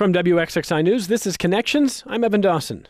From WXXI News, this is Connections. I'm Evan Dawson.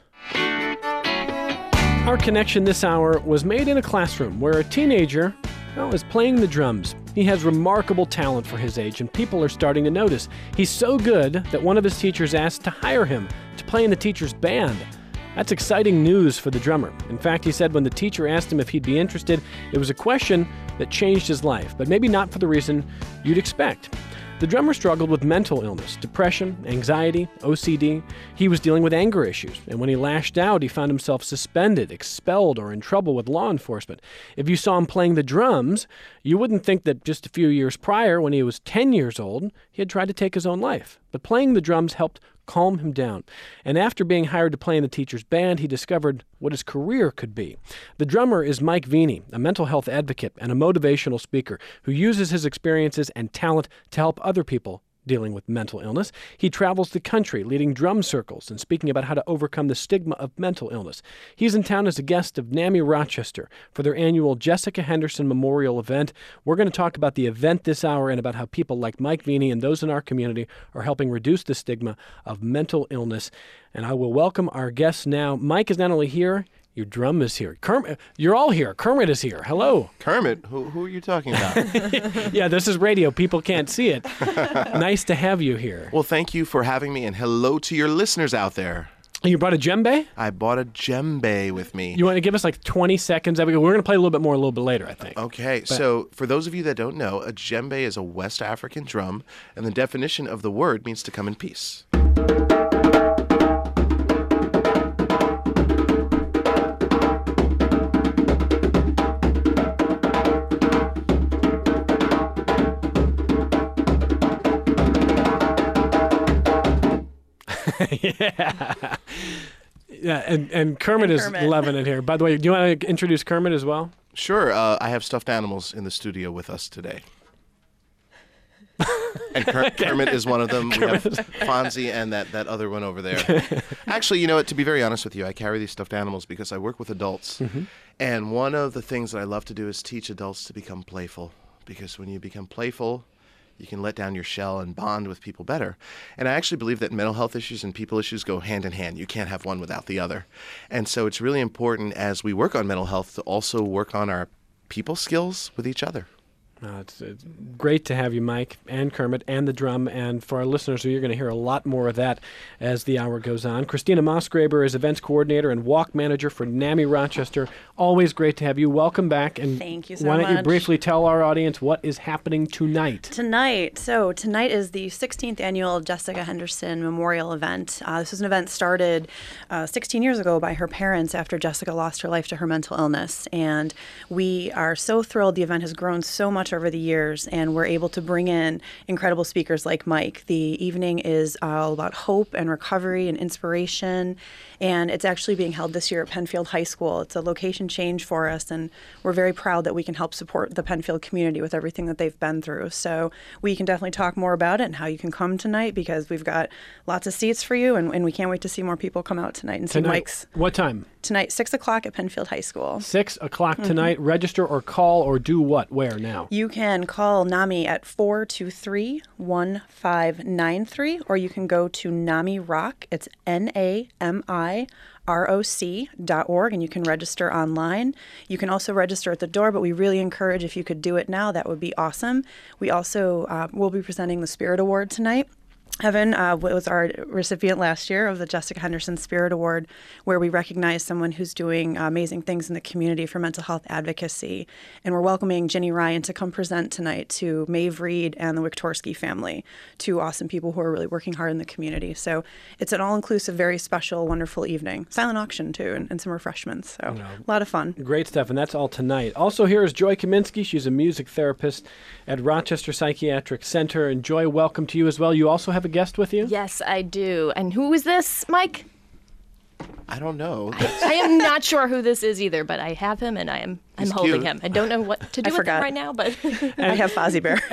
Our connection this hour was made in a classroom where a teenager is playing the drums. He has remarkable talent for his age, and people are starting to notice. He's so good that one of his teachers asked to hire him to play in the teacher's band. That's exciting news for the drummer. In fact, he said when the teacher asked him if he'd be interested, it was a question that changed his life, but maybe not for the reason you'd expect. The drummer struggled with mental illness, depression, anxiety, OCD. He was dealing with anger issues, and when he lashed out, he found himself suspended, expelled, or in trouble with law enforcement. If you saw him playing the drums, you wouldn't think that just a few years prior, when he was 10 years old, he had tried to take his own life. But playing the drums helped calm him down. And after being hired to play in the teacher's band, he discovered what his career could be. The drummer is Mike Vini, a mental health advocate and a motivational speaker who uses his experiences and talent to help other people dealing with mental illness. He travels the country leading drum circles and speaking about how to overcome the stigma of mental illness. He's in town as a guest of NAMI Rochester for their annual Jessica Henderson Memorial event. We're going to talk about the event this hour and about how people like Mike Vini and those in our community are helping reduce the stigma of mental illness. And I will welcome our guests now. Mike is not only here, your drum is here. Kermit, you're all here. Kermit is here. Hello. Kermit? Who are you talking about? Yeah, this is radio. People can't see it. Nice to have you here. Well, thank you for having me, and hello to your listeners out there. You brought a djembe? I bought a djembe with me. You want to give us like 20 seconds? We're going to play a little bit more a little bit later, I think. Okay, so for those of you that don't know, a djembe is a West African drum, and the definition of the word means to come in peace. Yeah, and Kermit is loving it here. By the way, do you want to introduce Kermit as well? Sure. I have stuffed animals in the studio with us today. And Kermit is one of them. We have Fonzie and that other one over there. Actually, you know what? To be very honest with you, I carry these stuffed animals because I work with adults. Mm-hmm. And one of the things that I love to do is teach adults to become playful. Because when you become playful, you can let down your shell and bond with people better. And I actually believe that mental health issues and people issues go hand in hand. You can't have one without the other. And so it's really important as we work on mental health to also work on our people skills with each other. It's great to have you, Mike, and Kermit, and the drum. And for our listeners, you're going to hear a lot more of that as the hour goes on. Christina Mosgraber is events coordinator and walk manager for NAMI Rochester. Always great to have you. Welcome back. And thank you so much. Why don't you briefly tell our audience what is happening tonight? Tonight is the 16th annual Jessica Henderson Memorial event. This was an event started 16 years ago by her parents after Jessica lost her life to her mental illness. And we are so thrilled. The event has grown so much over the years, and we're able to bring in incredible speakers like Mike. The evening is all about hope and recovery and inspiration, and it's actually being held this year at Penfield High School. It's a location change for us, and we're very proud that we can help support the Penfield community with everything that they've been through. So we can definitely talk more about it and how you can come tonight, because we've got lots of seats for you, and we can't wait to see more people come out tonight and see Mike's. What time? Tonight, 6 o'clock at Penfield High School. 6 o'clock tonight. Mm-hmm. Register or call or do what? Where now? You can call NAMI at 423-1593, or you can go to NAMI Rock. It's NAMIROC.org, and you can register online. You can also register at the door, but we really encourage if you could do it now, that would be awesome. We also will be presenting the Spirit Award tonight. Evan was our recipient last year of the Jessica Henderson Spirit Award, where we recognize someone who's doing amazing things in the community for mental health advocacy. And we're welcoming Ginny Ryan to come present tonight to Maeve Reed and the Wiktorski family, two awesome people who are really working hard in the community. So it's an all-inclusive, very special, wonderful evening. Silent auction, too, and some refreshments. So a lot of fun. Great stuff, and that's all tonight. Also here is Joy Kaminsky. She's a music therapist at Rochester Psychiatric Center. And Joy, welcome to you as well. You also have a guest with you? Yes, I do. And who is this, Mike? I don't know. I am not sure who this is either, but I have him, and I'm I'm holding him. I don't know what to do with him right now, but I have Fozzie Bear.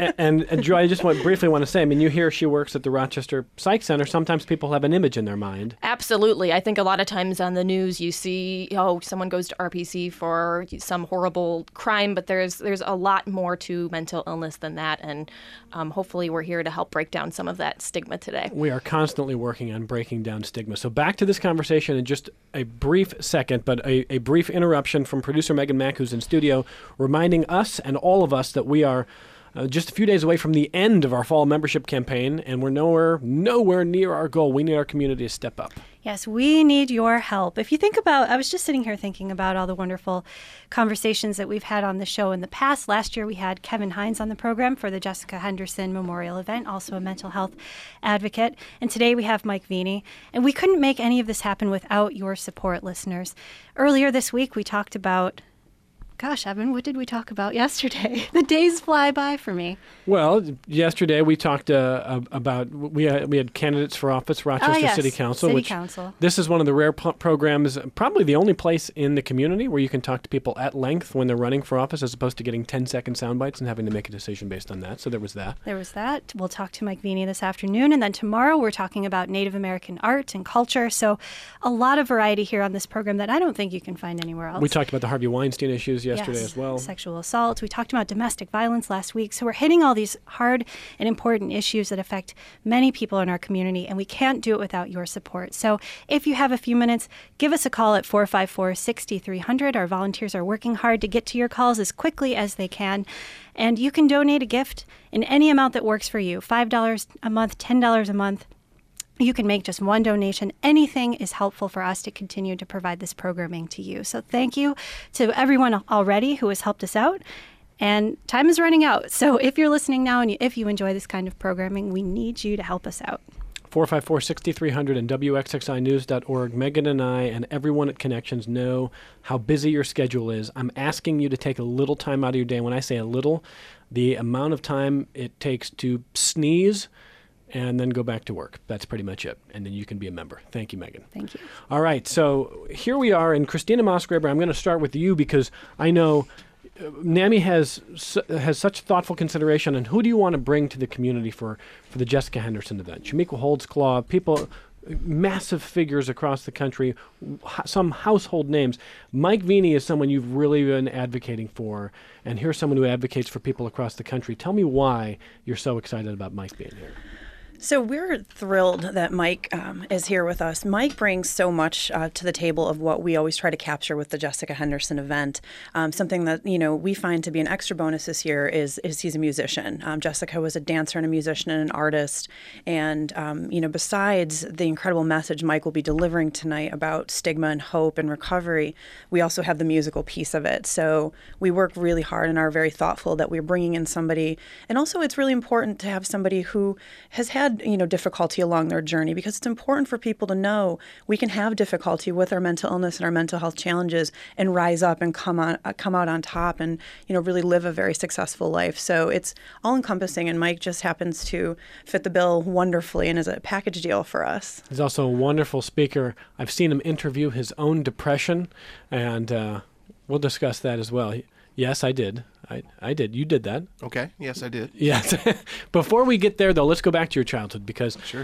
And Joy, I just briefly want to say, I mean, you hear she works at the Rochester Psych Center. Sometimes people have an image in their mind. Absolutely. I think a lot of times on the news you see, someone goes to RPC for some horrible crime, but there's a lot more to mental illness than that, and hopefully we're here to help break down some of that stigma today. We are constantly working on breaking down stigma. So back to this conversation in just a brief second, but a brief interruption from producer Megan Mack, who's in studio, reminding us and all of us that we are just a few days away from the end of our fall membership campaign, and we're nowhere near our goal. We need our community to step up. Yes, we need your help. If you think about, I was just sitting here thinking about all the wonderful conversations that we've had on the show in the past. Last year we had Kevin Hines on the program for the Jessica Henderson Memorial event, also a mental health advocate. And today we have Mike Vini. And we couldn't make any of this happen without your support, listeners. Earlier this week we talked about, gosh, Evan, what did we talk about yesterday? The days fly by for me. Well, yesterday we talked about we had candidates for office, Rochester City Council. This is one of the rare programs, probably the only place in the community where you can talk to people at length when they're running for office, as opposed to getting 10-second sound bites and having to make a decision based on that. So there was that. We'll talk to Mike Vini this afternoon, and then tomorrow we're talking about Native American art and culture. So a lot of variety here on this program that I don't think you can find anywhere else. We talked about the Harvey Weinstein issues yesterday as well. Sexual assault. We talked about domestic violence last week. So we're hitting all these hard and important issues that affect many people in our community, and we can't do it without your support. So if you have a few minutes, give us a call at 454-6300. Our volunteers are working hard to get to your calls as quickly as they can. And you can donate a gift in any amount that works for you, $5 a month, $10 a month. You can make just one donation. Anything is helpful for us to continue to provide this programming to you. So thank you to everyone already who has helped us out. And time is running out. So if you're listening now and if you enjoy this kind of programming, we need you to help us out. 454-6300 and WXXInews.org. Megan and I and everyone at Connections know how busy your schedule is. I'm asking you to take a little time out of your day. When I say a little, the amount of time it takes to sneeze and then go back to work. That's pretty much it. And then you can be a member. Thank you, Megan. Thank you. All right. So here we are. And Christina Mosgraber, I'm going to start with you because I know NAMI has such thoughtful consideration on who do you want to bring to the community for the Jessica Henderson event. Shamika Holdsclaw, people, massive figures across the country, some household names. Mike Vini is someone you've really been advocating for, and here's someone who advocates for people across the country. Tell me why you're so excited about Mike being here. So we're thrilled that Mike is here with us. Mike brings so much to the table of what we always try to capture with the Jessica Henderson event. Something that we find to be an extra bonus this year is he's a musician. Jessica was a dancer and a musician and an artist. And besides the incredible message Mike will be delivering tonight about stigma and hope and recovery, we also have the musical piece of it. So we work really hard and are very thoughtful that we're bringing in somebody. And also it's really important to have somebody who has had difficulty along their journey, because it's important for people to know we can have difficulty with our mental illness and our mental health challenges and rise up and come out on top and really live a very successful life. So it's all encompassing, and Mike just happens to fit the bill wonderfully and is a package deal for us. He's also a wonderful speaker. I've seen him interview his own depression, and we'll discuss that as well. Yes, I did. I did. You did that. Okay. Yes, I did. Yes. Before we get there, though, let's go back to your childhood because, sure.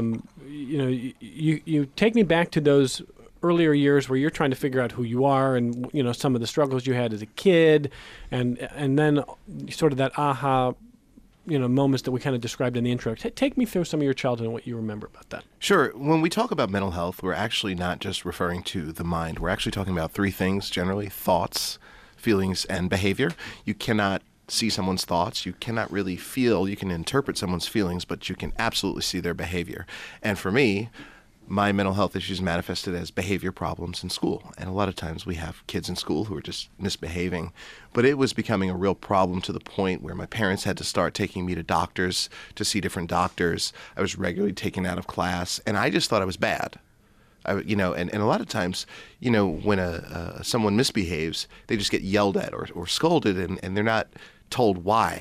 You take me back to those earlier years where you're trying to figure out who you are and, some of the struggles you had as a kid and then sort of that aha, moments that we kind of described in the intro. Take me through some of your childhood and what you remember about that. Sure. When we talk about mental health, we're actually not just referring to the mind. We're actually talking about three things generally: thoughts, feelings, and behavior. You cannot see someone's thoughts. You cannot really feel. You can interpret someone's feelings, but you can absolutely see their behavior. And for me, my mental health issues manifested as behavior problems in school. And a lot of times we have kids in school who are just misbehaving. But it was becoming a real problem to the point where my parents had to start taking me to doctors to see different doctors. I was regularly taken out of class, and I just thought I was bad. And a lot of times, when someone misbehaves, they just get yelled at or scolded, and they're not told why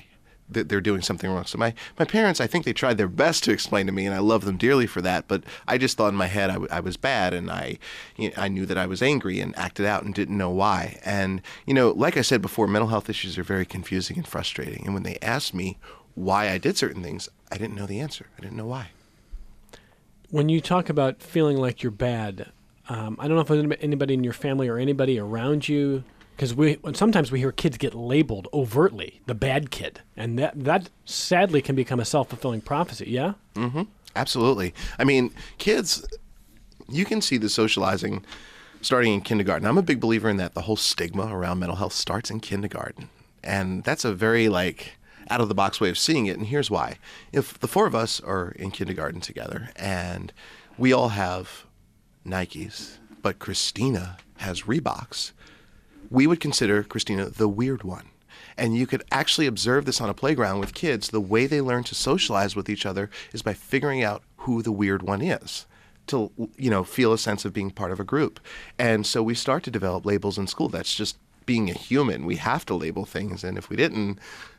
they're doing something wrong. So my parents, I think they tried their best to explain to me, and I love them dearly for that. But I just thought in my head I was bad, and I knew that I was angry and acted out and didn't know why. And like I said before, mental health issues are very confusing and frustrating. And when they asked me why I did certain things, I didn't know the answer. I didn't know why. When you talk about feeling like you're bad, I don't know if there's anybody in your family or anybody around you, because sometimes we hear kids get labeled overtly the bad kid, and that sadly can become a self-fulfilling prophecy. Yeah. Mm-hmm. Absolutely. I mean, kids, you can see the socializing starting in kindergarten. I'm a big believer in that. The whole stigma around mental health starts in kindergarten, and that's a very out of the box way of seeing it. And here's why: if the four of us are in kindergarten together and we all have Nikes, but Christina has Reeboks, we would consider Christina the weird one. And you could actually observe this on a playground with kids. The way they learn to socialize with each other is by figuring out who the weird one is, to feel a sense of being part of a group. And so we start to develop labels in school. That's just being a human. We have to label things, and if we didn't,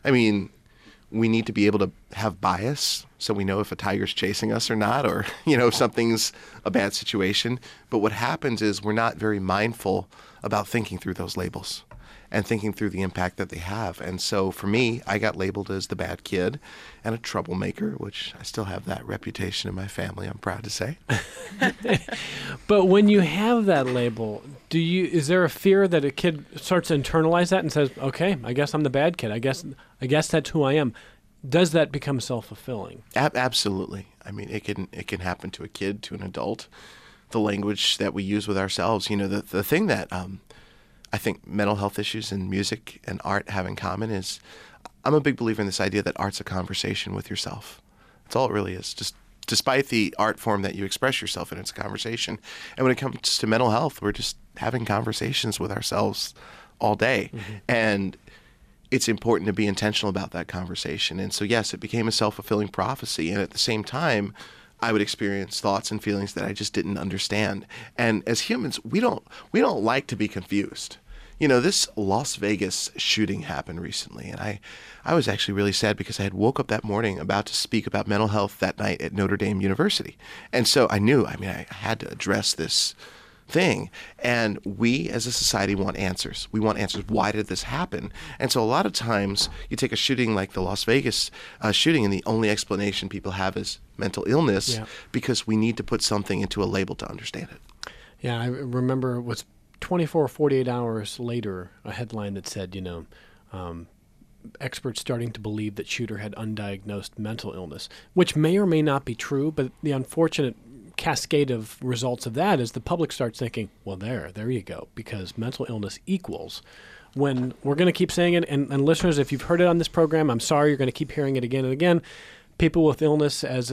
we need to be able to have bias so we know if a tiger's chasing us or not, or if something's a bad situation. But what happens is we're not very mindful about thinking through those labels and thinking through the impact that they have. And so for me, I got labeled as the bad kid and a troublemaker, which I still have that reputation in my family, I'm proud to say. But when you have that label, is there a fear that a kid starts to internalize that and says, okay, I guess I'm the bad kid. I guess that's who I am. Does that become self-fulfilling? Absolutely. It can happen to a kid, to an adult. The language that we use with ourselves, the thing that I think mental health issues and music and art have in common is I'm a big believer in this idea that art's a conversation with yourself. That's all it really is. Just despite the art form that you express yourself in, it's a conversation. And when it comes to mental health, we're just having conversations with ourselves all day. Mm-hmm. And it's important to be intentional about that conversation. And so, yes, it became a self-fulfilling prophecy. And at the same time, I would experience thoughts and feelings that I just didn't understand. And as humans, we don't like to be confused. This Las Vegas shooting happened recently, and I was actually really sad because I had woke up that morning about to speak about mental health that night at Notre Dame University. And so I knew, I had to address this thing. And we as a society want answers. We want answers. Why did this happen? And so a lot of times you take a shooting like the Las Vegas shooting, and the only explanation people have is mental illness, because we need to put something into a label to understand it. Yeah, I remember it was 24 or 48 hours later, a headline that said, experts starting to believe that shooter had undiagnosed mental illness, which may or may not be true, but the unfortunate cascade of results of that is the public starts thinking, well, there you go, because mental illness equals. When we're going to keep saying it, and listeners, if you've heard it on this program, I'm sorry, you're going to keep hearing it again and again. People with illness as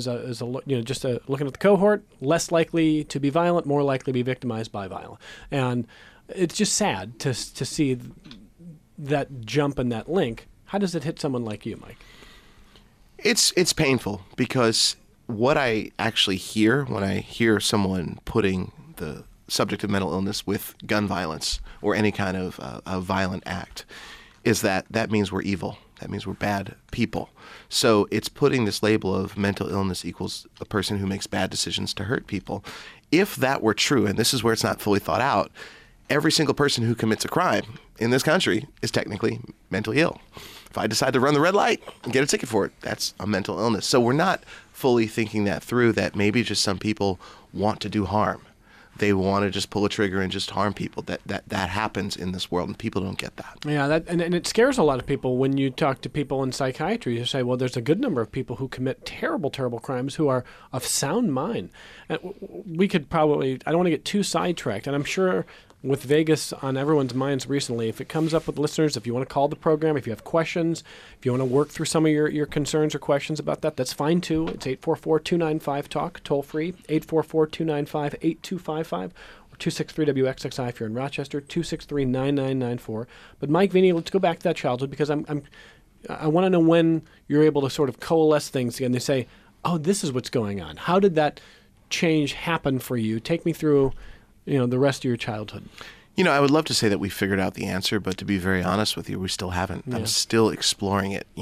looking at the cohort, less likely to be violent, more likely to be victimized by violence. And it's just sad to see that jump and that link. How does it hit someone like you, Mike? It's painful, because what I actually hear when I hear someone putting the subject of mental illness with gun violence or any kind of a violent act is that means we're evil. That means we're bad people. So it's putting this label of mental illness equals a person who makes bad decisions to hurt people. If that were true, and this is where it's not fully thought out, every single person who commits a crime in this country is technically mentally ill. If I decide to run the red light and get a ticket for it, that's a mental illness. So we're not fully thinking that through, that maybe just some people want to do harm. They want to just pull a trigger and just harm people. That happens in this world, and people don't get that. Yeah, and it scares a lot of people when you talk to people in psychiatry. You say, well, there's a good number of people who commit terrible, terrible crimes who are of sound mind. And we could probably, I don't want to get too sidetracked, and I'm sure with Vegas on everyone's minds recently, if it comes up with listeners, if you want to call the program, if you have questions, if you want to work through some of your concerns or questions about that, that's fine too. It's 844-295-TALK, toll free, 844-295-8255, or 263-WXXI if you're in Rochester, 263-9994. But Mike Vini, let's go back to that childhood, because I want to know when you're able to sort of coalesce things again. They say, oh, this is what's going on. How did that change happen for you? Take me through the rest of your childhood. I would love to say that we figured out the answer, but to be very honest with you, we still haven't. I'm still exploring it.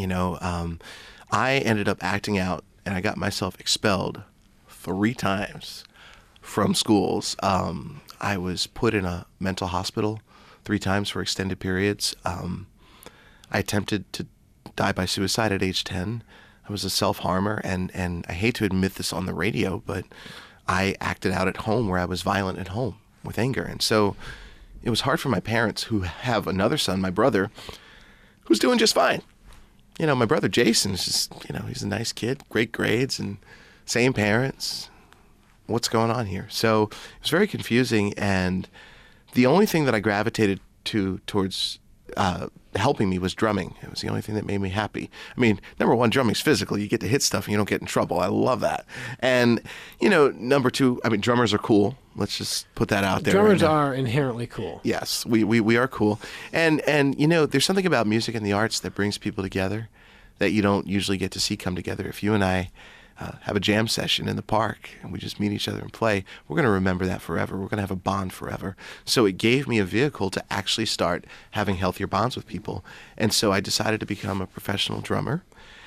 I ended up acting out, and I got myself expelled 3 times from schools. I was put in a mental hospital 3 times for extended periods. I attempted to die by suicide at age 10. I was a self-harmer, and I hate to admit this on the radio, but I acted out at home where I was violent at home with anger. And so it was hard for my parents, who have another son, my brother, who's doing just fine. My brother Jason is just, he's a nice kid, great grades, and same parents. What's going on here? So it was very confusing, and the only thing that I gravitated towards helping me was drumming. It was the only thing that made me happy. I mean, number one, drumming's physical. You get to hit stuff and you don't get in trouble. I love that. And, number 2, I mean, drummers are cool. Let's just put that out there. Drummers are inherently cool. Yes, we are cool. And there's something about music and the arts that brings people together that you don't usually get to see come together. If you and I have a jam session in the park and we just meet each other and play, we're going to remember that forever. We're going to have a bond forever. So it gave me a vehicle to actually start having healthier bonds with people. And so I decided to become a professional drummer,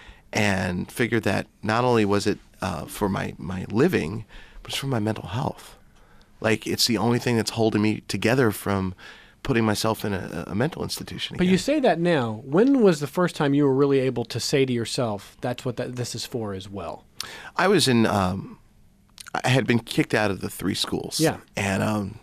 and figured that not only was it for my living, but it's for my mental health. Like, it's the only thing that's holding me together from putting myself in a mental institution again. But you say that now. When was the first time you were really able to say to yourself, that's what this is for as well? I was in, I had been kicked out of the 3 schools. Yeah. And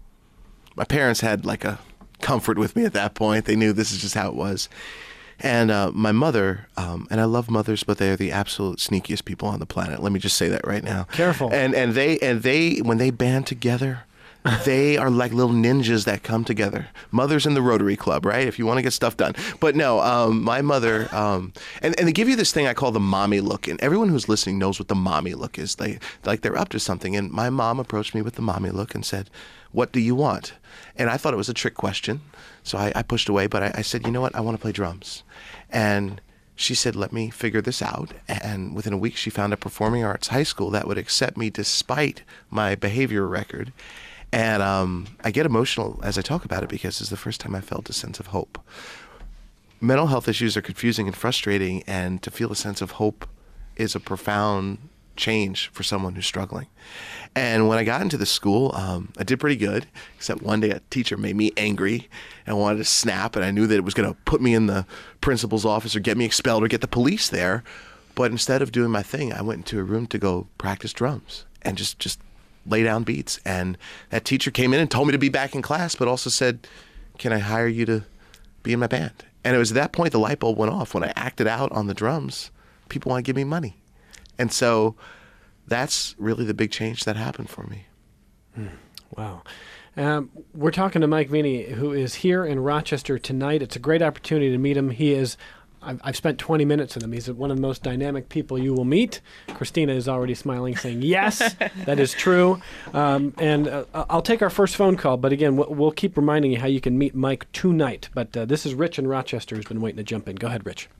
my parents had like a comfort with me at that point. They knew this is just how it was. And my mother, and I love mothers, but they are the absolute sneakiest people on the planet. Let me just say that right now. Careful. And they when they band together, they are like little ninjas that come together. Mothers in the Rotary Club, right? If you want to get stuff done. But no, my mother, and they give you this thing I call the mommy look. And everyone who's listening knows what the mommy look is. They're up to something. And my mom approached me with the mommy look and said, "What do you want?" And I thought it was a trick question. So I pushed away, but I said, "You know what? I want to play drums." And she said, "Let me figure this out." And within a week, she found a performing arts high school that would accept me despite my behavior record. And I get emotional as I talk about it because it's the first time I felt a sense of hope. Mental health issues are confusing and frustrating, and to feel a sense of hope is a profound change for someone who's struggling. And when I got into the school, I did pretty good, except one day a teacher made me angry and I wanted to snap, and I knew that it was going to put me in the principal's office or get me expelled or get the police there. But instead of doing my thing, I went into a room to go practice drums and just lay down beats. And that teacher came in and told me to be back in class, but also said, "Can I hire you to be in my band?" And it was at that point the light bulb went off. When I acted out on the drums, people want to give me money. And so that's really the big change that happened for me. Wow. We're talking to Mike Veny, who is here in Rochester tonight. It's a great opportunity to meet him. I've spent 20 minutes with him. He's one of the most dynamic people you will meet. Christina is already smiling, saying, yes, that is true. I'll take our first phone call, but again, we'll keep reminding you how you can meet Mike tonight. But this is Rich in Rochester who's been waiting to jump in. Go ahead, Rich.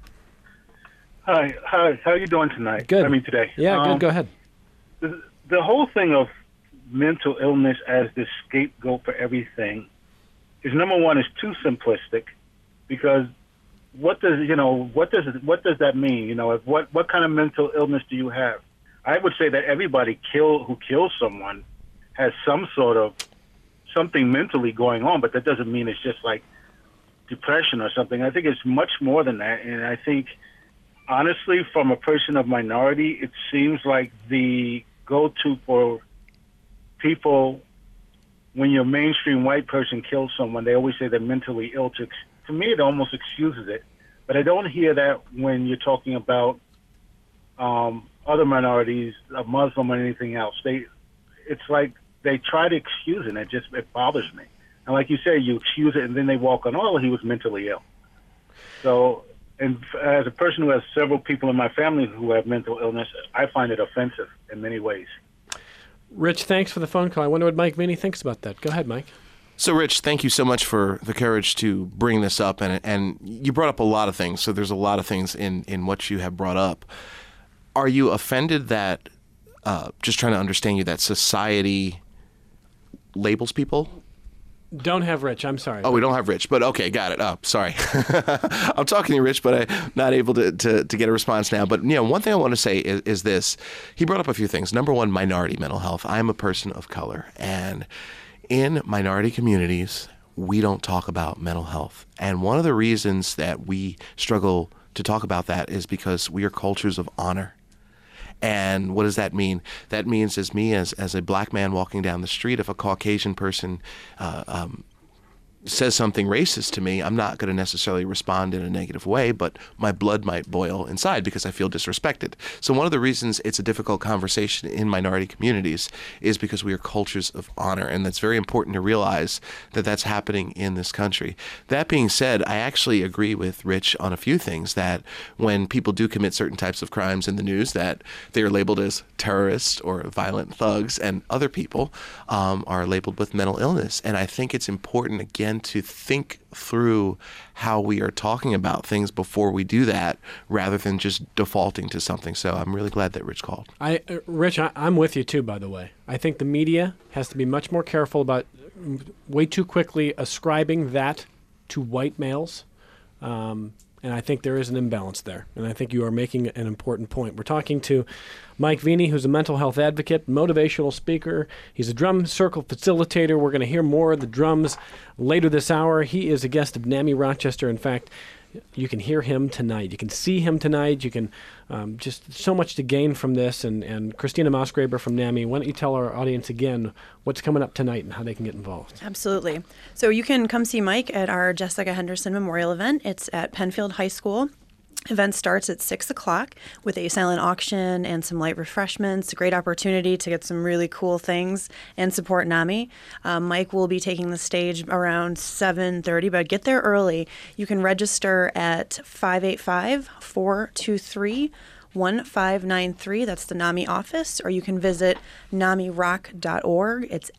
Hi. How are you doing tonight? Good. I mean, today. Yeah, good. Go ahead. The whole thing of mental illness as the scapegoat for everything is, number one, is too simplistic, because what does that mean? What kind of mental illness do you have? I would say that everybody who kills someone has some sort of something mentally going on, but that doesn't mean it's just like depression or something. I think it's much more than that, and I think, honestly, from a person of minority, it seems like the go-to for people when your mainstream white person kills someone, they always say they're mentally ill. To me, it almost excuses it. But I don't hear that when you're talking about other minorities, a Muslim or anything else. It's like they try to excuse it, and it bothers me. And like you say, you excuse it, and then they walk on, "Oh, he was mentally ill." So, and as a person who has several people in my family who have mental illness, I find it offensive in many ways. Rich, thanks for the phone call. I wonder what Mike Veny thinks about that. Go ahead, Mike. So, Rich, thank you so much for the courage to bring this up. And you brought up a lot of things, so there's a lot of things in what you have brought up. Are you offended that, just trying to understand you, that society labels people Don't have Rich. I'm sorry. Oh, we don't have Rich, but okay, got it. Oh, sorry. I'm talking to you, Rich, but I'm not able to get a response now. But, one thing I want to say is this. He brought up a few things. Number one, minority mental health. I'm a person of color, and in minority communities, we don't talk about mental health. And one of the reasons that we struggle to talk about that is because we are cultures of honor. And what does that mean? That means as me, as a black man walking down the street, if a Caucasian person says something racist to me, I'm not going to necessarily respond in a negative way, but my blood might boil inside because I feel disrespected. So one of the reasons it's a difficult conversation in minority communities is because we are cultures of honor, and that's very important to realize that that's happening in this country. That being said, I actually agree with Rich on a few things, that when people do commit certain types of crimes in the news, that they are labeled as terrorists or violent thugs, and other people are labeled with mental illness. And I think it's important, again, to think through how we are talking about things before we do that, rather than just defaulting to something. So I'm really glad that Rich called. Rich, I'm with you too, by the way. I think the media has to be much more careful about way too quickly ascribing that to white males. And I think there is an imbalance there. And I think you are making an important point. We're talking to Mike Veny, who's a mental health advocate, motivational speaker. He's a drum circle facilitator. We're going to hear more of the drums later this hour. He is a guest of NAMI Rochester. In fact, you can hear him tonight. You can see him tonight. You can just so much to gain from this. And Christina Mosgraber from NAMI, why don't you tell our audience again what's coming up tonight and how they can get involved? Absolutely. So you can come see Mike at our Jessica Henderson Memorial event. It's at Penfield High School. Event starts at 6 o'clock with a silent auction and some light refreshments. A great opportunity to get some really cool things and support NAMI. Mike will be taking the stage around 7:30, but get there early. You can register at 585-423-1593. That's the NAMI office, or you can visit namiroc.org. It's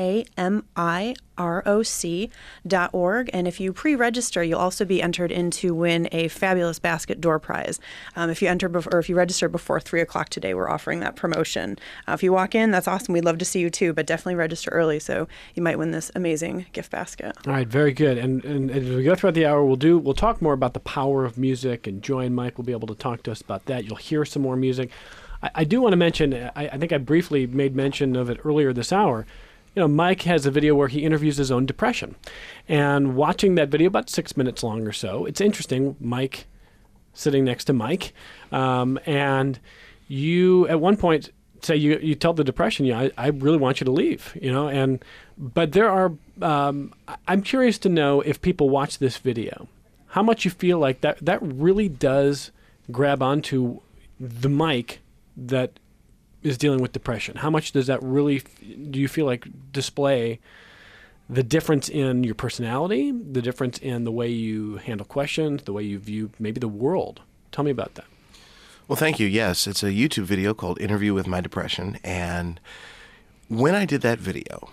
NAMIROC.org. And if you pre-register, you'll also be entered in to win a fabulous basket door prize. If you register before 3 o'clock today, we're offering that promotion. If you walk in, that's awesome. We'd love to see you too, but definitely register early so you might win this amazing gift basket. All right, very good. And as we go throughout the hour, we'll talk more about the power of music, and Joy and Mike will be able to talk to us about that. You'll hear some more music. I do want to mention, I think I briefly made mention of it earlier this hour. Mike has a video where he interviews his own depression. And watching that video, about 6 minutes long or so, it's interesting, Mike sitting next to Mike. And you, at one point, say you tell the depression, I really want you to leave, but there are, I'm curious to know if people watch this video, how much you feel like that really does grab onto the Mike that is dealing with depression. How much does that really, do you feel like, display the difference in your personality, the difference in the way you handle questions, the way you view maybe the world? Tell me about that. Well, thank you. Yes, it's a YouTube video called Interview with My Depression. And when I did that video,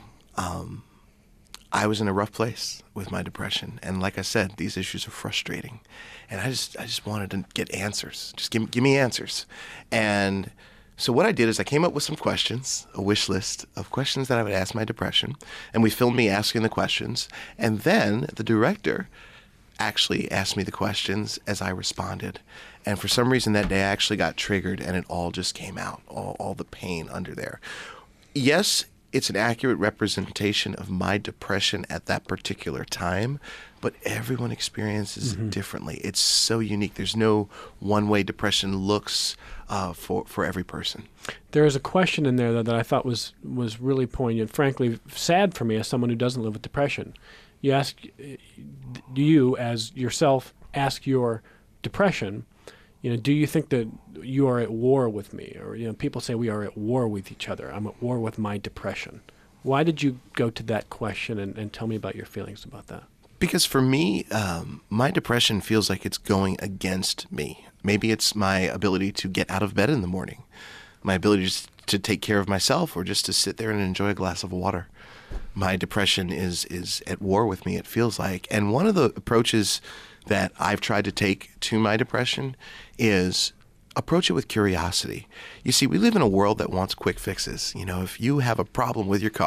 I was in a rough place with my depression. And like I said, these issues are frustrating. And I just wanted to get answers. Just give me answers. And so what I did is I came up with some questions, a wish list of questions that I would ask my depression. And we filmed me asking the questions. And then the director actually asked me the questions as I responded. And for some reason that day I actually got triggered and it all just came out, all the pain under there. Yes, it's an accurate representation of my depression at that particular time, but everyone experiences it differently. It's so unique. There's no one way depression looks for every person. There is a question in there that I thought was really poignant, frankly sad for me as someone who doesn't live with depression. You ask, do you as yourself ask your depression, do you think that you are at war with me? Or, people say we are at war with each other. I'm at war with my depression. Why did you go to that question and tell me about your feelings about that? Because for me, my depression feels like it's going against me. Maybe it's my ability to get out of bed in the morning, my ability just to take care of myself, or just to sit there and enjoy a glass of water. My depression is at war with me, it feels like. And one of the approaches that I've tried to take to my depression is approach it with curiosity. You see, we live in a world that wants quick fixes. If you have a problem with your car,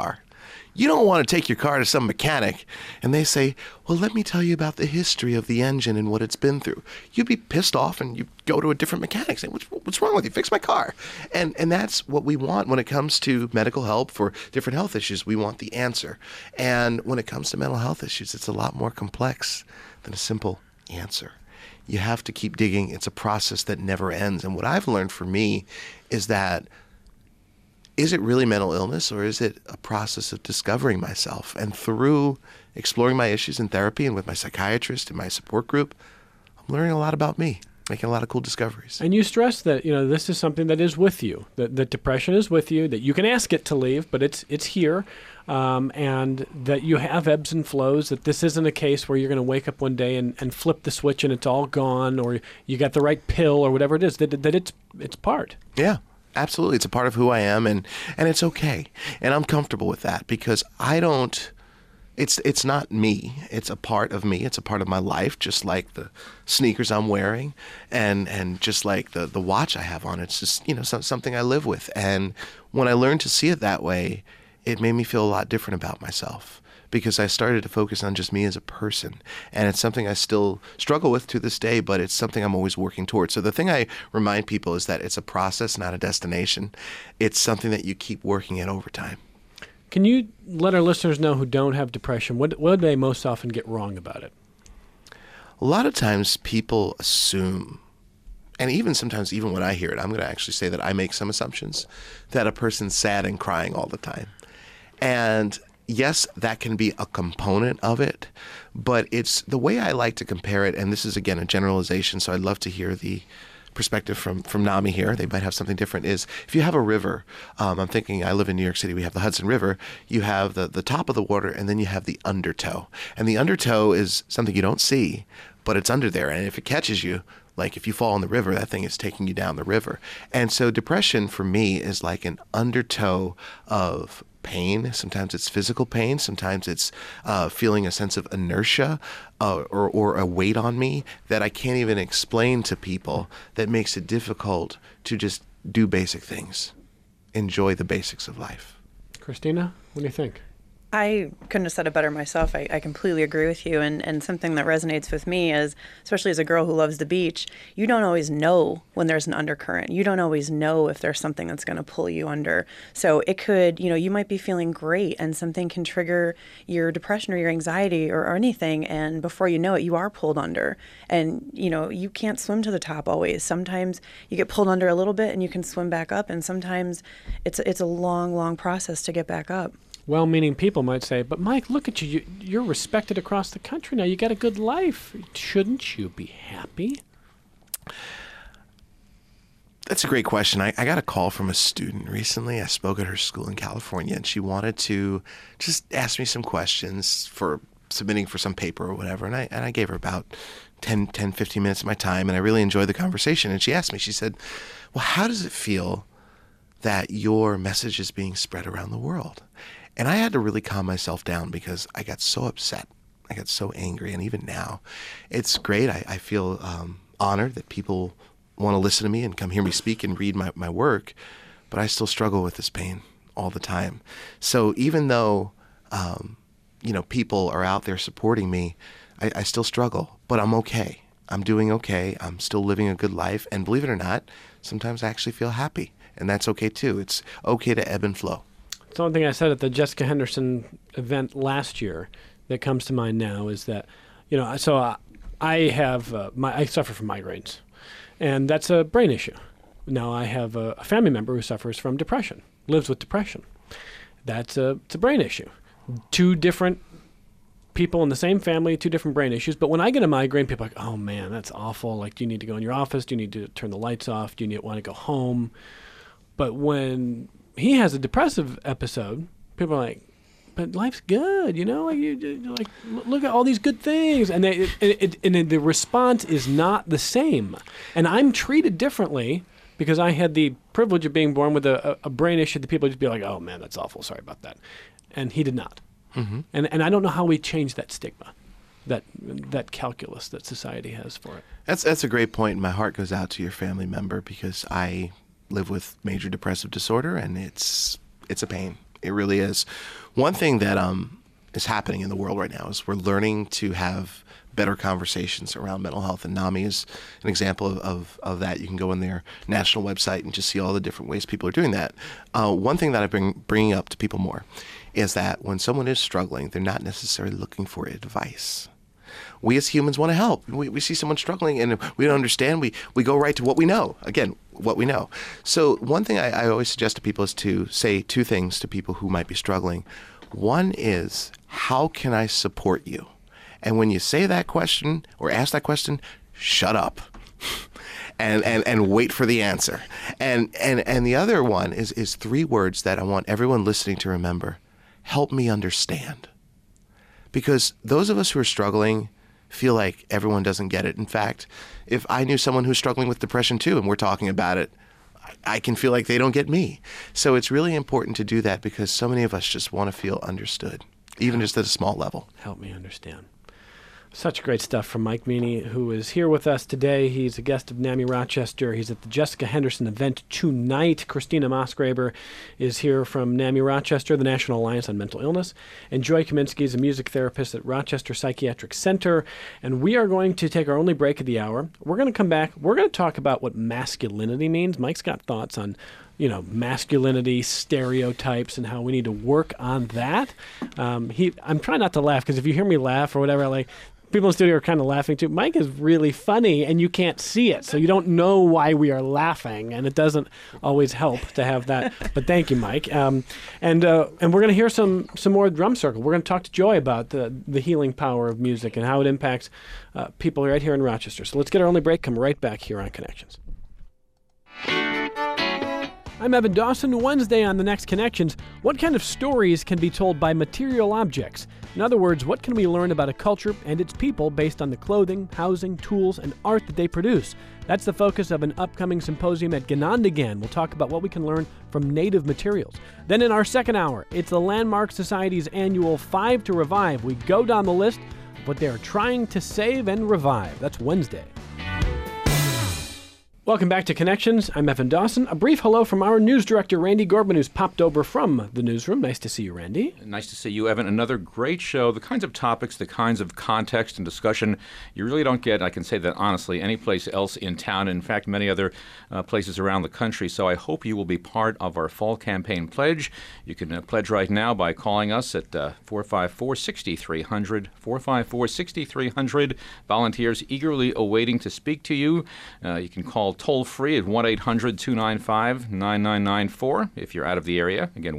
You don't want to take your car to some mechanic and they say, well, let me tell you about the history of the engine and what it's been through. You'd be pissed off and you go to a different mechanic saying, what's wrong with you? Fix my car. And that's what we want when it comes to medical help for different health issues. We want the answer. And when it comes to mental health issues, it's a lot more complex than a simple answer. You have to keep digging. It's a process that never ends. And what I've learned for me is that, is it really mental illness, or is it a process of discovering myself? And through exploring my issues in therapy and with my psychiatrist and my support group, I'm learning a lot about me, making a lot of cool discoveries. And you stress that, this is something that is with you, that depression is with you, that you can ask it to leave, but it's here, and that you have ebbs and flows, that this isn't a case where you're going to wake up one day and flip the switch and it's all gone, or you got the right pill or whatever it is, that it's part. Yeah. Absolutely. It's a part of who I am, and it's okay. And I'm comfortable with that because it's not me. It's a part of me. It's a part of my life, just like the sneakers I'm wearing and just like the watch I have on. It's just, something I live with. And when I learned to see it that way, it made me feel a lot different about myself, because I started to focus on just me as a person. And it's something I still struggle with to this day, but it's something I'm always working towards. So the thing I remind people is that it's a process, not a destination. It's something that you keep working at over time. Can you let our listeners know who don't have depression, what do they most often get wrong about it? A lot of times people assume, and sometimes when I hear it, I'm going to actually say that I make some assumptions, that a person's sad and crying all the time. And yes, that can be a component of it, but it's the way I like to compare it, and this is, again, a generalization, so I'd love to hear the perspective from NAMI here. They might have something different. Is if you have a river, I'm thinking, I live in New York City, we have the Hudson River, you have the top of the water, and then you have the undertow. And the undertow is something you don't see, but it's under there, and if it catches you, like if you fall in the river, that thing is taking you down the river. And so depression for me is like an undertow of pain. Sometimes it's physical pain. Sometimes it's feeling a sense of inertia or a weight on me that I can't even explain to people, that makes it difficult to just do basic things, enjoy the basics of life. Christina, what do you think? I couldn't have said it better myself. I completely agree with you. And something that resonates with me is, especially as a girl who loves the beach, you don't always know when there's an undercurrent. You don't always know if there's something that's going to pull you under. So it could, you might be feeling great and something can trigger your depression or your anxiety or anything. And before you know it, you are pulled under. And, you can't swim to the top always. Sometimes you get pulled under a little bit and you can swim back up. And sometimes it's a long, long process to get back up. Well-meaning people might say, but Mike, look at you. You're respected across the country now. You got a good life. Shouldn't you be happy? That's a great question. I got a call from a student recently. I spoke at her school in California, and she wanted to just ask me some questions for submitting for some paper or whatever. And I gave her about 10, 15 minutes of my time, and I really enjoyed the conversation. And she asked me, she said, well, how does it feel that your message is being spread around the world? And I had to really calm myself down because I got so upset. I got so angry. And even now, it's great. I feel honored that people want to listen to me and come hear me speak and read my work. But I still struggle with this pain all the time. So even though, people are out there supporting me, I still struggle. But I'm okay. I'm doing okay. I'm still living a good life. And believe it or not, sometimes I actually feel happy. And that's okay, too. It's okay to ebb and flow. The only thing I said at the Jessica Henderson event last year that comes to mind now is that, so I have I suffer from migraines, and that's a brain issue. Now I have a family member who suffers from depression, lives with depression. It's a brain issue. Two different people in the same family, two different brain issues. But when I get a migraine, people are like, oh man, that's awful. Like, do you need to go in your office? Do you need to turn the lights off? Do you want to go home? But when he has a depressive episode, people are like, but life's good, like look at all these good things. And the response is not the same. And I'm treated differently because I had the privilege of being born with a brain issue that people just be like, oh man, that's awful, sorry about that. And he did not. Mm-hmm. And I don't know how we change that stigma, that calculus that society has for it. That's a great point. My heart goes out to your family member because I live with major depressive disorder, and it's a pain. It really is. One thing that is happening in the world right now is we're learning to have better conversations around mental health, and NAMI is an example of that. You can go on their national website and just see all the different ways people are doing that. One thing that I've been bringing up to people more is that when someone is struggling, they're not necessarily looking for advice. We as humans want to help. We see someone struggling and we don't understand. We go right to what we know. Again, what we know. So one thing I always suggest to people is to say two things to people who might be struggling. One is, how can I support you? And when you say that question or ask that question, shut up and wait for the answer. And the other one is three words that I want everyone listening to remember. Help me understand. Because those of us who are struggling feel like everyone doesn't get it. In fact, if I knew someone who's struggling with depression too and we're talking about it, I can feel like they don't get me. So it's really important to do that because so many of us just want to feel understood, even just at a small level. Help me understand. Such great stuff from Mike Meany, who is here with us today. He's a guest of NAMI Rochester. He's at the Jessica Henderson event tonight. Christina Mosgraber is here from NAMI Rochester, the National Alliance on Mental Illness. And Joy Kaminsky is a music therapist at Rochester Psychiatric Center. And we are going to take our only break of the hour. We're going to come back. We're going to talk about what masculinity means. Mike's got thoughts on masculinity, stereotypes, and how we need to work on that. I'm trying not to laugh, because if you hear me laugh or whatever, people in the studio are kind of laughing too. Mike is really funny, and you can't see it, so you don't know why we are laughing, and it doesn't always help to have that. But thank you, Mike. And we're going to hear some more drum circle. We're going to talk to Joy about the healing power of music and how it impacts people right here in Rochester. So let's get our only break. Come right back here on Connections. I'm Evan Dawson. Wednesday on The Next Connections, what kind of stories can be told by material objects? In other words, what can we learn about a culture and its people based on the clothing, housing, tools, and art that they produce? That's the focus of an upcoming symposium at Ganondagan. We'll talk about what we can learn from native materials. Then in our second hour, it's the Landmark Society's annual 5 to Revive. We go down the list of what they are trying to save and revive. That's Wednesday. Welcome back to Connections. I'm Evan Dawson. A brief hello from our news director, Randy Gorban, who's popped over from the newsroom. Nice to see you, Randy. Nice to see you, Evan. Another great show. The kinds of topics, the kinds of context and discussion you really don't get, I can say that honestly, any place else in town. In fact, many other places around the country. So I hope you will be part of our fall campaign pledge. You can pledge right now by calling us at 454-6300, 454-6300. Volunteers eagerly awaiting to speak to you. You can call toll-free at 1-800-295-9994 if you're out of the area. Again,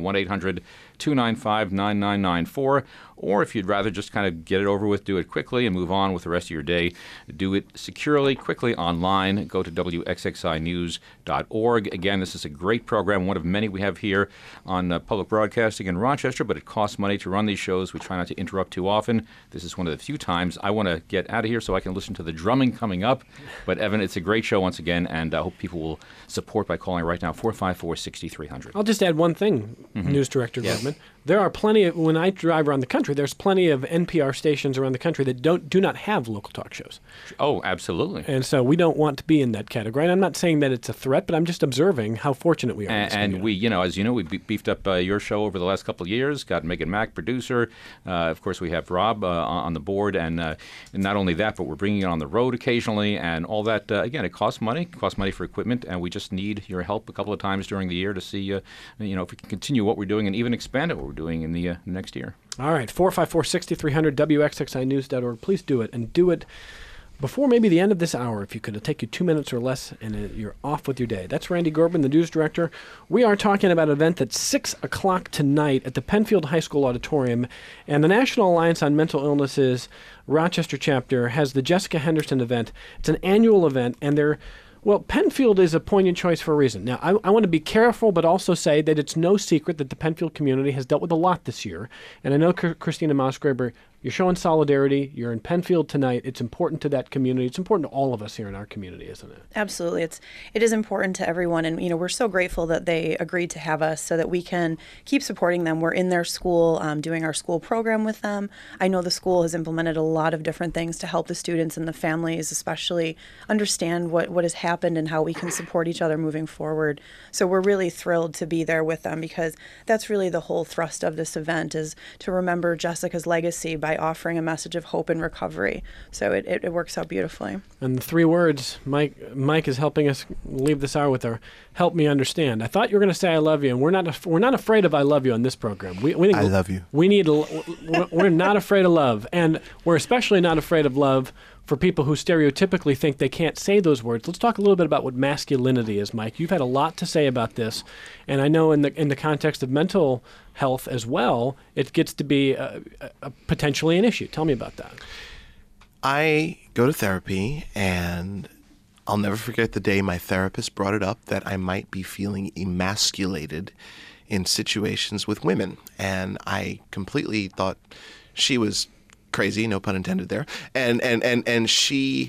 1-800-295-9994. Or if you'd rather just kind of get it over with, do it quickly and move on with the rest of your day, do it securely, quickly online. Go to WXXInews.org. Again, this is a great program, one of many we have here on public broadcasting in Rochester, but it costs money to run these shows. We try not to interrupt too often. This is one of the few times I want to get out of here so I can listen to the drumming coming up. But, Evan, it's a great show once again, and I hope people will support by calling right now, 454-6300. I'll just add one thing, News Director Goodman. There are plenty of, when I drive around the country, there's plenty of NPR stations around the country that do not have local talk shows. Oh, absolutely. And so we don't want to be in that category. And I'm not saying that it's a threat, but I'm just observing how fortunate we are. And we, as you know, we beefed up your show over the last couple of years, got Megan Mack, producer. Of course, we have Rob on the board. And not only that, but we're bringing it on the road occasionally. And all that, again, it costs money. It costs money for equipment. And we just need your help a couple of times during the year to see, if we can continue what we're doing and even expand it, what we're doing in the next year. All right, 454-6300, WXXInews.org. Please do it, and do it before maybe the end of this hour, if you could. It'll take you 2 minutes or less, and you're off with your day. That's Randy Gorban, the news director. We are talking about an event that's 6 o'clock tonight at the Penfield High School Auditorium, and the National Alliance on Mental Illness's Rochester chapter has the Jessica Henderson event. It's an annual event, and Penfield is a poignant choice for a reason. Now, I want to be careful, but also say that it's no secret that the Penfield community has dealt with a lot this year. And I know, Christina Mosgraber, You're showing solidarity. You're in Penfield tonight. It's important to that community. It's important to all of us here in our community, isn't it? Absolutely. It is important to everyone. And, we're so grateful that they agreed to have us so that we can keep supporting them. We're in their school, doing our school program with them. I know the school has implemented a lot of different things to help the students and the families, especially understand what has happened and how we can support each other moving forward. So we're really thrilled to be there with them, because that's really the whole thrust of this event, is to remember Jessica's legacy by offering a message of hope and recovery. So it works out beautifully. And the 3 words Mike is helping us leave this hour with are, help me understand. I thought you were going to say I love you, and we're not afraid of I love you on this program. We think I love you. We're not afraid of love, and we're especially not afraid of love for people who stereotypically think they can't say those words. Let's talk a little bit about what masculinity is, Mike. You've had a lot to say about this, and I know in the context of mental health as well, it gets to be a potentially an issue. Tell me about that. I go to therapy, and I'll never forget the day my therapist brought it up that I might be feeling emasculated in situations with women, and I completely thought she was crazy, no pun intended there, and she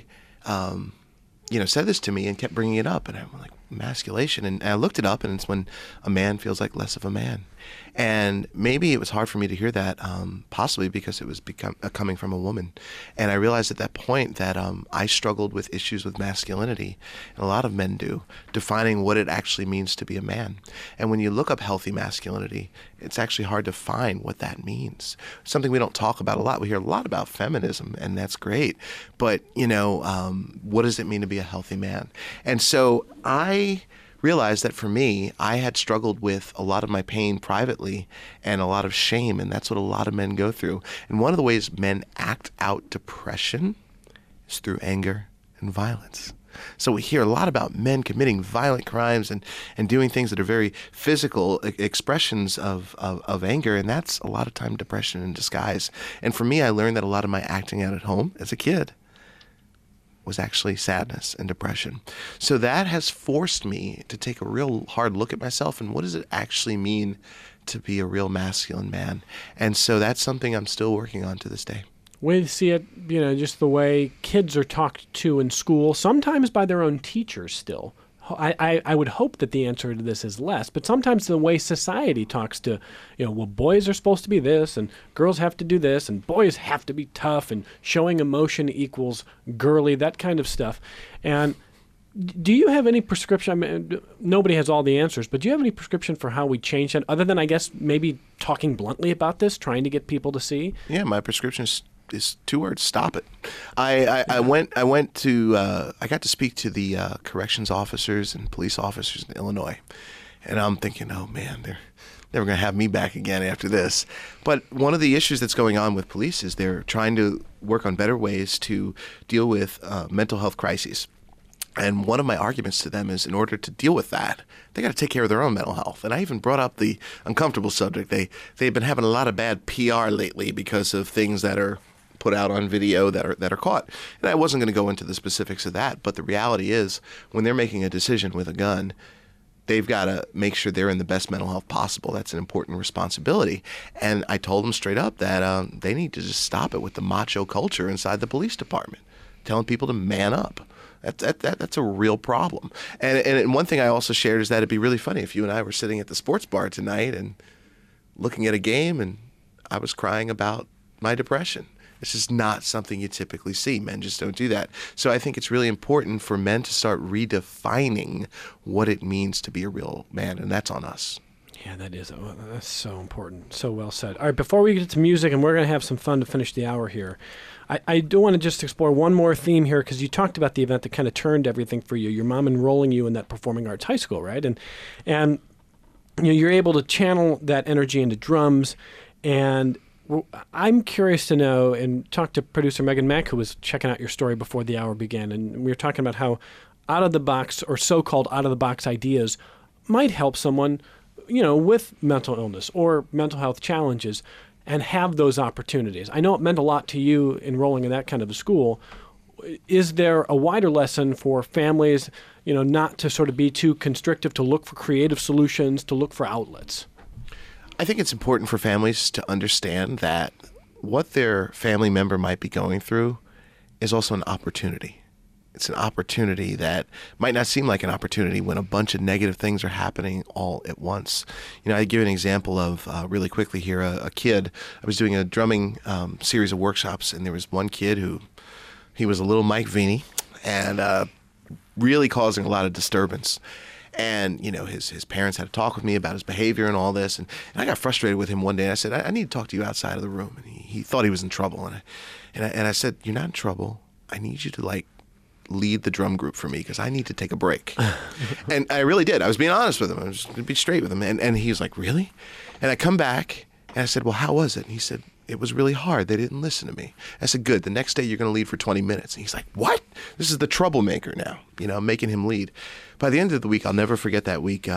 said this to me and kept bringing it up, and I'm like, emasculation, and I looked it up, and it's when a man feels like less of a man. And maybe it was hard for me to hear that, possibly because it was coming from a woman. And I realized at that point that I struggled with issues with masculinity, and a lot of men do, defining what it actually means to be a man. And when you look up healthy masculinity, it's actually hard to find what that means. Something we don't talk about a lot. We hear a lot about feminism, and that's great. But, what does it mean to be a healthy man? And so I realized that for me, I had struggled with a lot of my pain privately and a lot of shame, and that's what a lot of men go through. And one of the ways men act out depression is through anger and violence. So we hear a lot about men committing violent crimes and doing things that are very physical expressions of anger, and that's a lot of time depression in disguise. And for me, I learned that a lot of my acting out at home as a kid was actually sadness and depression. So that has forced me to take a real hard look at myself and what does it actually mean to be a real masculine man. And so that's something I'm still working on to this day. We see it, just the way kids are talked to in school, sometimes by their own teachers still. I would hope that the answer to this is less, but sometimes the way society talks to, well, boys are supposed to be this, and girls have to do this, and boys have to be tough, and showing emotion equals girly, that kind of stuff. And do you have any prescription? I mean, nobody has all the answers, but do you have any prescription for how we change that, other than, I guess, maybe talking bluntly about this, trying to get people to see? Yeah, my prescription is 2 words: stop it. I got to speak to the corrections officers and police officers in Illinois, and I'm thinking, oh man, they're never going to have me back again after this. But one of the issues that's going on with police is they're trying to work on better ways to deal with mental health crises. And one of my arguments to them is, in order to deal with that, they got to take care of their own mental health. And I even brought up the uncomfortable subject. They've been having a lot of bad PR lately because of things that are put out on video that are caught. And I wasn't going to go into the specifics of that, but the reality is, when they're making a decision with a gun, they've got to make sure they're in the best mental health possible. That's an important responsibility. And I told them straight up that they need to just stop it with the macho culture inside the police department, telling people to man up. That's a real problem. And one thing I also shared is that it'd be really funny if you and I were sitting at the sports bar tonight and looking at a game and I was crying about my depression. This is not something you typically see. Men just don't do that. So I think it's really important for men to start redefining what it means to be a real man, and that's on us. Yeah, that's so important. So well said. All right, before we get to music, and we're going to have some fun to finish the hour here, I do want to just explore one more theme here, because you talked about the event that kind of turned everything for you, your mom enrolling you in that performing arts high school, right? And you're able to channel that energy into drums, and I'm curious to know, and talk to producer Megan Mack, who was checking out your story before the hour began, and we were talking about how out-of-the-box, or so-called out-of-the-box ideas might help someone, with mental illness or mental health challenges, and have those opportunities. I know it meant a lot to you enrolling in that kind of a school. Is there a wider lesson for families, not to sort of be too constrictive, to look for creative solutions, to look for outlets? I think it's important for families to understand that what their family member might be going through is also an opportunity. It's an opportunity that might not seem like an opportunity when a bunch of negative things are happening all at once. I give an example of, really quickly here, a kid. I was doing a drumming series of workshops, and there was one kid he was a little Mike Vini, and really causing a lot of disturbance. And, his parents had to talk with me about his behavior and all this. And I got frustrated with him one day. And I said, I need to talk to you outside of the room. And he thought he was in trouble. And I said, you're not in trouble. I need you to, lead the drum group for me because I need to take a break. And I really did. I was being honest with him. I was going to be straight with him. And he was like, really? And I come back and I said, well, how was it? And he said, it was really hard. They didn't listen to me. I said, good. The next day you're going to lead for 20 minutes. And he's like, what? This is the troublemaker now. I'm making him lead. By the end of the week, I'll never forget that week.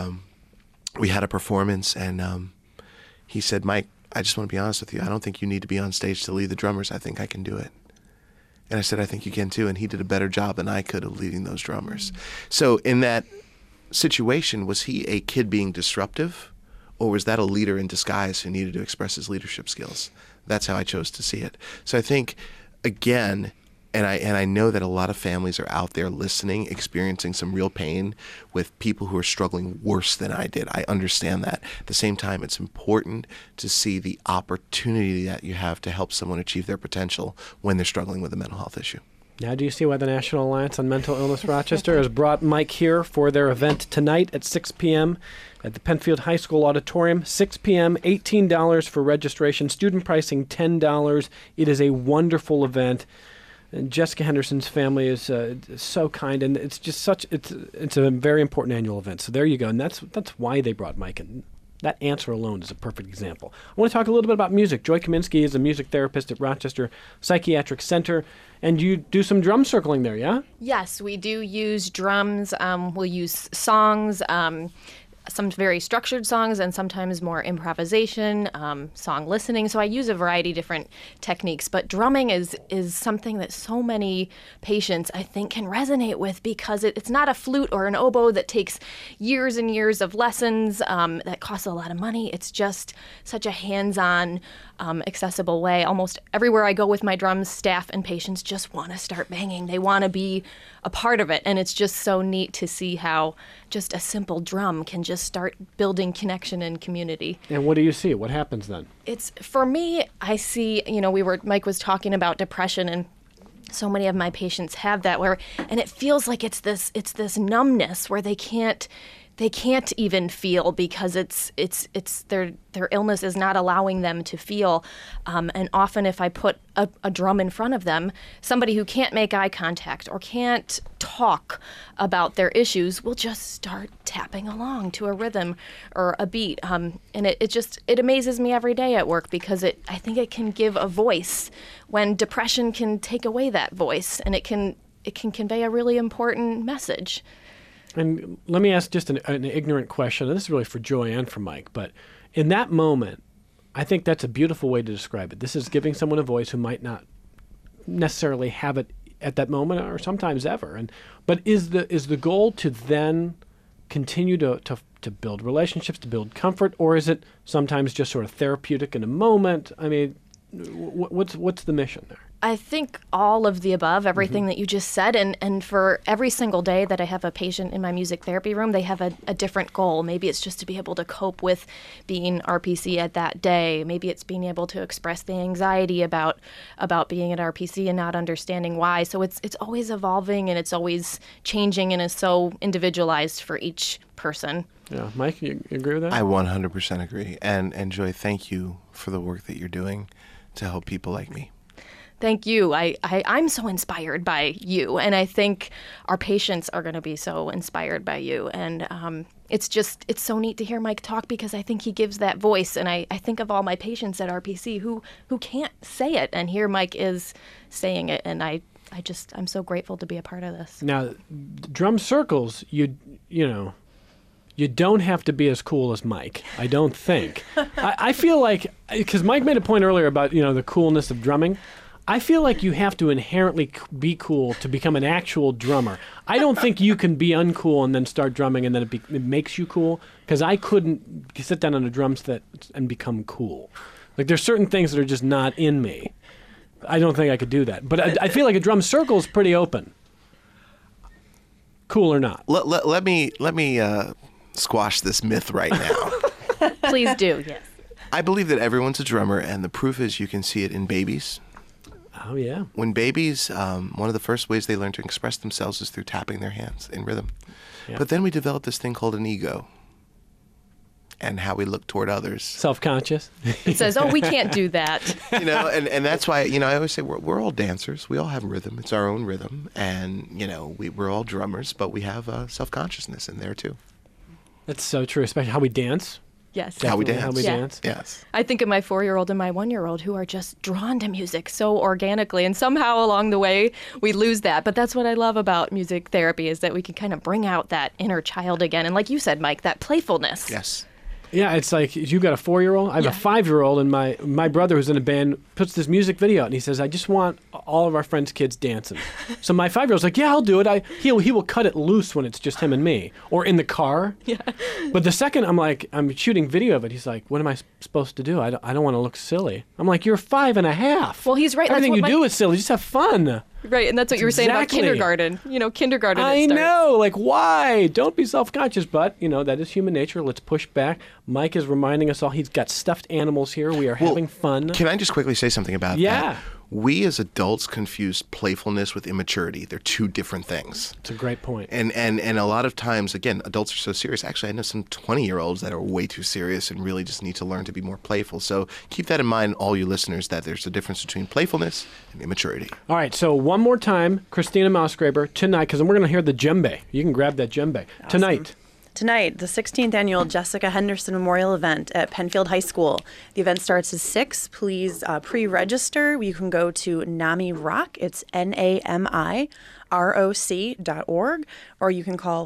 We had a performance, and he said, Mike, I just want to be honest with you. I don't think you need to be on stage to lead the drummers. I think I can do it. And I said, I think you can too. And he did a better job than I could of leading those drummers. So in that situation, was he a kid being disruptive, or was that a leader in disguise who needed to express his leadership skills? That's how I chose to see it. So I think, again, and I know that a lot of families are out there listening, experiencing some real pain with people who are struggling worse than I did. I understand that. At the same time, it's important to see the opportunity that you have to help someone achieve their potential when they're struggling with a mental health issue. Now, do you see why the National Alliance on Mental Illness Rochester has brought Mike here for their event tonight at 6 p.m. at the Penfield High School Auditorium? 6 p.m., $18 for registration, student pricing $10. It is a wonderful event. And Jessica Henderson's family is so kind, and it's just it's a very important annual event. So there you go, and that's why they brought Mike in. That answer alone is a perfect example. I want to talk a little bit about music. Joy Kaminsky is a music therapist at Rochester Psychiatric Center, and you do some drum circling there, yeah? Yes, we do use drums. We'll use songs, some very structured songs, and sometimes more improvisation, song listening. So I use a variety of different techniques, but drumming is something that so many patients, I think, can resonate with because it's not a flute or an oboe that takes years and years of lessons that costs a lot of money. It's just such a hands-on, accessible way. Almost everywhere I go with my drums, staff and patients just want to start banging. They want to be a part of it, and it's just so neat to see how just a simple drum can just start building connection and community. And what do you see? What happens then? It's, for me, I see, Mike was talking about depression, and so many of my patients have that and it feels like it's this numbness where they can't even feel because it's their illness is not allowing them to feel. And often if I put a drum in front of them, somebody who can't make eye contact or can't talk about their issues will just start tapping along to a rhythm or a beat. And it amazes me every day at work because I think it can give a voice when depression can take away that voice, and it can convey a really important message. And let me ask just an ignorant question, and this is really for Joy and for Mike, but in that moment, I think that's a beautiful way to describe it. This is giving someone a voice who might not necessarily have it at that moment or sometimes ever. But is the goal to then continue to build relationships, to build comfort, or is it sometimes just sort of therapeutic in a moment? I mean, what's the mission there? I think all of the above, everything that you just said, and for every single day that I have a patient in my music therapy room, they have a different goal. Maybe it's just to be able to cope with being RPC at that day. Maybe it's being able to express the anxiety about being at RPC and not understanding why. So it's always evolving and it's always changing and is so individualized for each person. Yeah, Mike, you agree with that? I 100% agree. And Joy, thank you for the work that you're doing to help people like me. Thank you. I'm so inspired by you, and I think our patients are going to be so inspired by you. And it's so neat to hear Mike talk because I think he gives that voice. And I think of all my patients at RPC who can't say it, and here Mike is saying it. And I'm so grateful to be a part of this. Now, drum circles, you don't have to be as cool as Mike, I don't think. I feel like, because Mike made a point earlier about, the coolness of drumming. I feel like you have to inherently be cool to become an actual drummer. I don't think you can be uncool and then start drumming and then it makes you cool, because I couldn't sit down on a drum set and become cool. Like there's certain things that are just not in me. I don't think I could do that. But I feel like a drum circle is pretty open. Cool or not? Let me squash this myth right now. Please do, yes. I believe that everyone's a drummer, and the proof is you can see it in babies. Oh, yeah. When babies, one of the first ways they learn to express themselves is through tapping their hands in rhythm. Yeah. But then we develop this thing called an ego and how we look toward others. Self-conscious. It says, oh, we can't do that. You know, and that's why, you know, I always say we're all dancers. We all have rhythm. It's our own rhythm. And, you know, we're all drummers, but we have self-consciousness in there, too. That's so true, especially how we dance. Yes. How we Definitely dance. How we Yeah. dance. Yes. I think of my 4-year-old and my 1-year-old who are just drawn to music so organically, and somehow along the way we lose that. But that's what I love about music therapy, is that we can kind of bring out that inner child again. And like you said, Mike, that playfulness. Yes. Yeah, it's like you got a 4-year-old. I have Yeah. a 5-year-old, and my brother who's in a band puts this music video out, and he says, "I just want all of our friends' kids dancing." So my 5-year-old's like, "Yeah, I'll do it." He will cut it loose when it's just him and me, or in the car. Yeah. But the second I'm shooting video of it, he's like, "What am I supposed to do? I don't want to look silly." I'm like, "You're 5.5." Well, he's right. That's Everything what you do is silly. Just have fun. Right, and that's what you were saying about Exactly. kindergarten. You know, kindergarten. I it starts. know, like why? Don't be self-conscious, but you know that is human nature. Let's push back. Mike is reminding us all he's got stuffed animals here. We are having fun. Can I just quickly say something about Yeah. that? We as adults confuse playfulness with immaturity. They're two different things. It's a great point. And a lot of times, again, adults are so serious. Actually, I know some 20-year-olds that are way too serious and really just need to learn to be more playful. So keep that in mind, all you listeners, that there's a difference between playfulness and immaturity. All right, so one more time, Christina Mausgraber tonight, because we're going to hear the djembe. You can grab that djembe tonight. Tonight, the 16th annual Jessica Henderson Memorial Event at Penfield High School. The event starts at 6. Please pre-register. You can go to NAMI Rock. It's NAMIROC.org, or you can call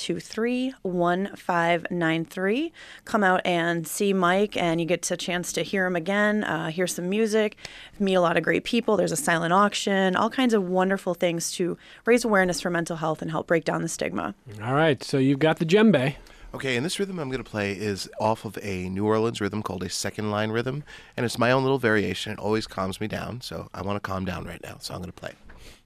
423-1593. Come out and see Mike, and you get a chance to hear him again, hear some music, meet a lot of great people. There's a silent auction, all kinds of wonderful things to raise awareness for mental health and help break down the stigma. All right, so you've got the djembe. Okay, and this rhythm I'm going to play is off of a New Orleans rhythm called a second line rhythm, and it's my own little variation. It always calms me down, so I want to calm down right now, so I'm going to play.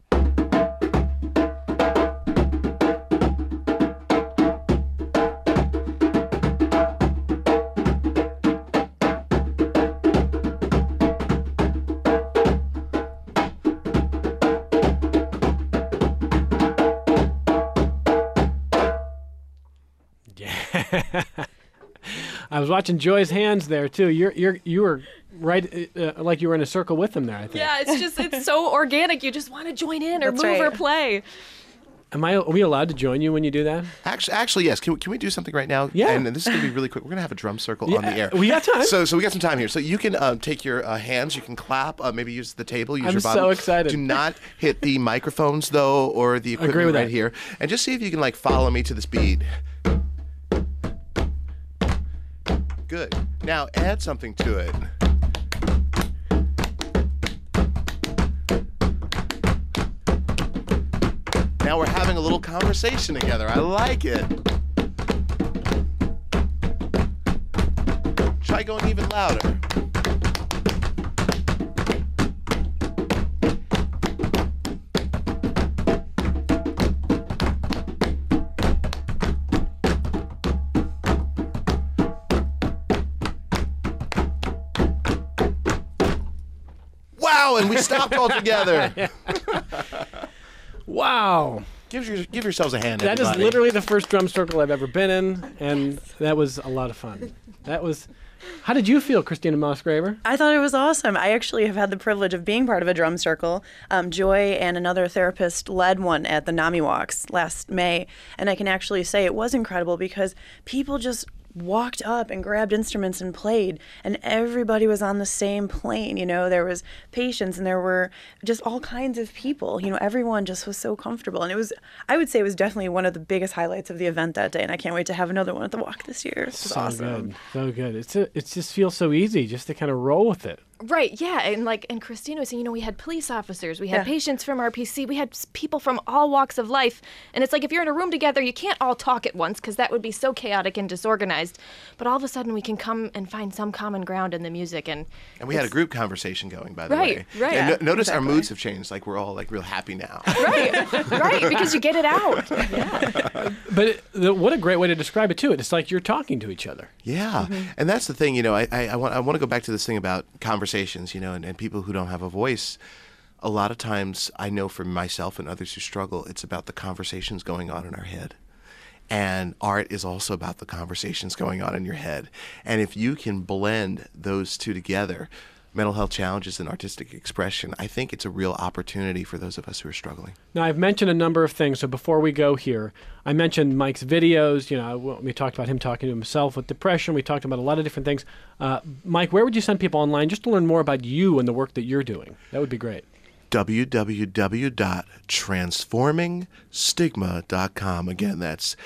I was watching Joy's hands there too. You were right, like you were in a circle with them there. I think. Yeah, it's so organic. You just want to join in or That's move or right. play. Are we allowed to join you when you do that? Actually, yes. Can we do something right now? Yeah. And this is going to be really quick. We're going to have a drum circle on the air. We got time. So we got some time here. So you can take your hands, you can clap, maybe use the table, use I'm your body. so excited. Do not hit the microphones, though, or the Agree equipment with right that. here. And just see if you can, like, follow me to this beat. Good. Now add something to it. Now we're having a little conversation together. I like it. Try going even louder. Wow, and we stopped altogether. Wow. Give yourselves a hand, That is everybody. literally the first drum circle I've ever been in, and that was a lot of fun. How did you feel, Christina Mausgraber? I thought it was awesome. I actually have had the privilege of being part of a drum circle. Joy and another therapist led one at the NAMI Walks last May, and I can actually say it was incredible because people just walked up and grabbed instruments and played, and everybody was on the same plane. You know, there was patients and there were just all kinds of people. You know, everyone just was so comfortable, and I would say it was definitely one of the biggest highlights of the event that day, and I can't wait to have another one at the Walk this year. It was awesome. Good, so good. It just feels so easy just to kind of roll with it. Right, yeah, and Christina was saying, we had police officers, we had patients from RPC, we had people from all walks of life, and it's like if you're in a room together, you can't all talk at once because that would be so chaotic and disorganized, but all of a sudden we can come and find some common ground in the music, and we had a group conversation going, by the way. Right. And notice our moods have changed, like we're all like real happy now. Right, because you get it out. Yeah. But what a great way to describe it too. It's like you're talking to each other. Yeah, and that's the thing. I want to go back to this thing about conversations. And people who don't have a voice. A lot of times, I know for myself and others who struggle, it's about the conversations going on in our head. And art is also about the conversations going on in your head. And if you can blend those two together, mental health challenges and artistic expression, I think it's a real opportunity for those of us who are struggling. Now, I've mentioned a number of things, so before we go here, I mentioned Mike's videos. We talked about him talking to himself with depression. We talked about a lot of different things. Mike, where would you send people online just to learn more about you and the work that you're doing? That would be great. www.transformingstigma.com. Again, that's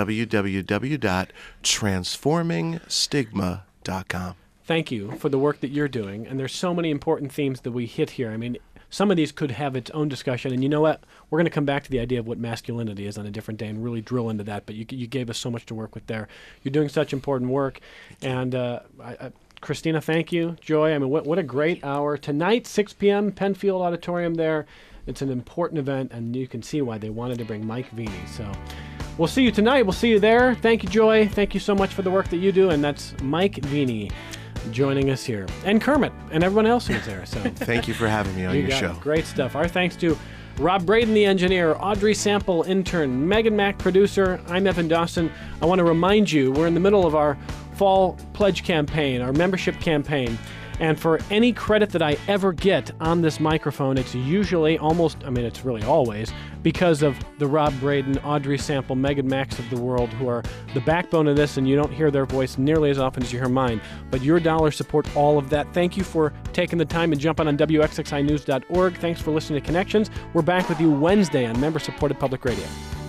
www.transformingstigma.com. Thank you for the work that you're doing. And there's so many important themes that we hit here. I mean, some of these could have its own discussion. And you know what? We're going to come back to the idea of what masculinity is on a different day and really drill into that. But you gave us so much to work with there. You're doing such important work. And Christina, thank you. Joy, I mean, what a great hour. Tonight, 6 p.m., Penfield Auditorium there. It's an important event, and you can see why they wanted to bring Mike Veny. So we'll see you tonight. We'll see you there. Thank you, Joy. Thank you so much for the work that you do. And that's Mike Veny joining us here, and Kermit, and everyone else who's there. So thank you for having me on your show. Great stuff. Our thanks to Rob Braden, the engineer, Audrey Sample, intern, Megan Mack, producer. I'm Evan Dawson. I want to remind you, we're in the middle of our fall pledge campaign, our membership campaign. And for any credit that I ever get on this microphone, it's usually it's really always because of the Rob Braden, Audrey Sample, Megan Max of the world, who are the backbone of this, and you don't hear their voice nearly as often as you hear mine. But your dollars support all of that. Thank you for taking the time and jumping on WXXInews.org. Thanks for listening to Connections. We're back with you Wednesday on member-supported public radio.